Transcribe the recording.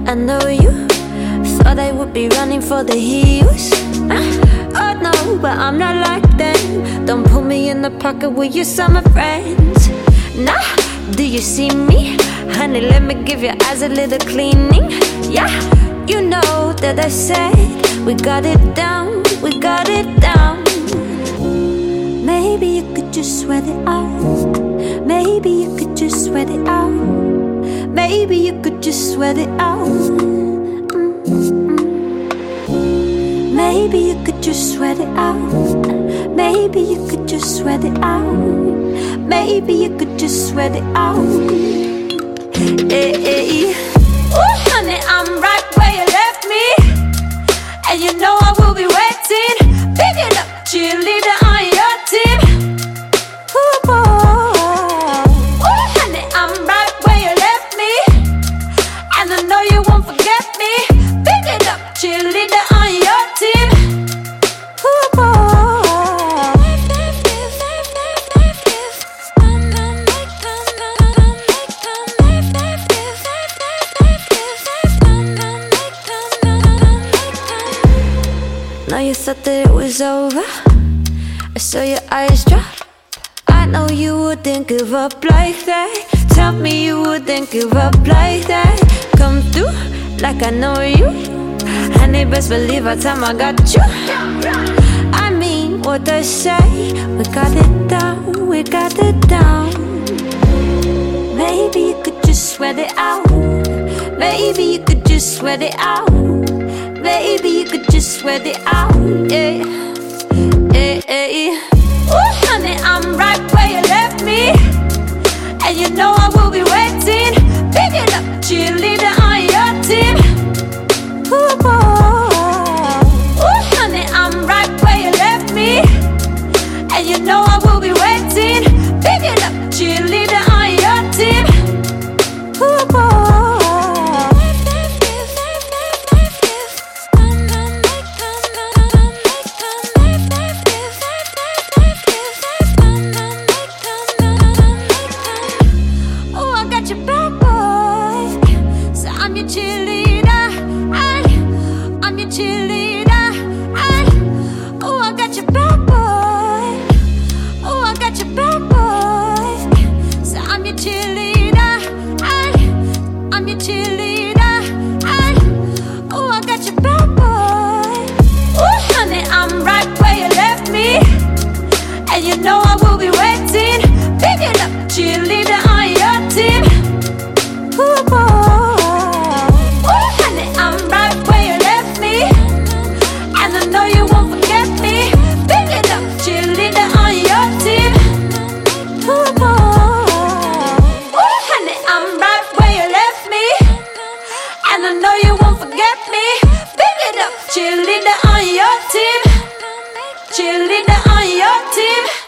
I know you thought I would be running for the hills. Oh no, but I'm not like them. Don't put me in the pocket with your summer friends. Nah, do you see me? Honey, let me give your eyes a little cleaning. Yeah, you know that I said we got it down, we got it down. Maybe you could just sweat it out. Maybe you could just sweat it out. Maybe you could just sweat it out. Maybe you could just sweat it out. Maybe you could just sweat it out. Maybe you could just sweat it out. Hey, hey. Ooh, honey, I'm right where you left me, and you know I will be waiting. Pick it up, cheerleader on your team. Ooh, boy. Ooh, honey, I'm right where you left me, and I know you won't forget me. Pick it up, cheerleader on your team. Ooh, boy. Now you thought that it was over, I saw your eyes drop. I know you wouldn't give up like that. Tell me you wouldn't give up like that. Come through like I know you, honey, best believe by time I got you. I mean what I say, we got it down, we got it down. Maybe you could just sweat it out. Maybe you could just sweat it out. Maybe you could just sweat it out, yeah, yeah, yeah. Ooh, honey, I'm right where you left me, and you know I will be waiting. Pick it up, cheerleader on your team. Ooh, boy. Ooh, honey, I'm right where you left me, and you know I will be waiting. Pick it up, cheerleader on your team. Ooh, boy. And you know I will be waiting. Pick it up, cheerleader on your team. Ooh, boy. Ooh, honey, I'm right where you left me, and I know you won't forget me. Pick it up, cheerleader on your team. Ooh, boy. Ooh, honey, I'm right where you left me, and I know you won't forget me. Pick it up, cheerleader on your team. Cheerleader on your team.